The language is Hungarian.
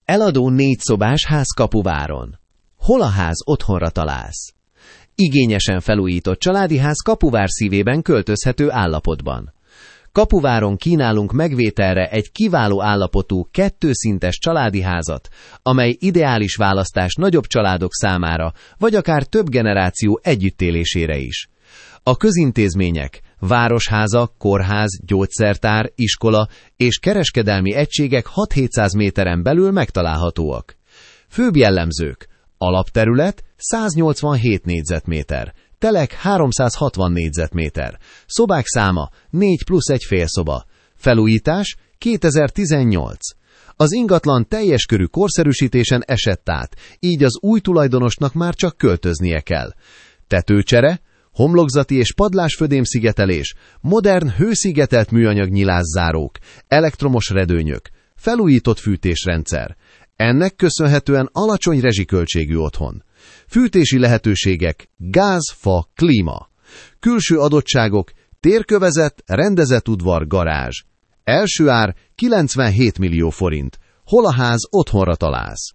Eladó 4 szobás ház Kapuváron. Hol a ház otthonra találsz? Igényesen felújított családi ház Kapuvár szívében költözhető állapotban. Kapuváron kínálunk megvételre egy kiváló állapotú, 2 szintes családi házat, amely ideális választás nagyobb családok számára, vagy akár több generáció együttélésére is. A közintézmények, városháza, kórház, gyógyszertár, iskola és kereskedelmi egységek 6-700 méteren belül megtalálhatóak. Főbb jellemzők: alapterület 187 négyzetméter, telek 360 négyzetméter, szobák száma 4 plusz egy félszoba, felújítás 2018. Az ingatlan teljes körű korszerűsítésen esett át, így az új tulajdonosnak már csak költöznie kell. Tetőcsere, homlokzati és padlásfödémszigetelés, modern hőszigetelt műanyag nyilászárók, elektromos redőnyök, felújított fűtésrendszer. Ennek köszönhetően alacsony rezsiköltségű otthon. Fűtési lehetőségek: gáz, fa, klíma. Külső adottságok: térkövezet, rendezett udvar, garázs. Első ár 97 millió forint. Hol a ház otthonra találsz?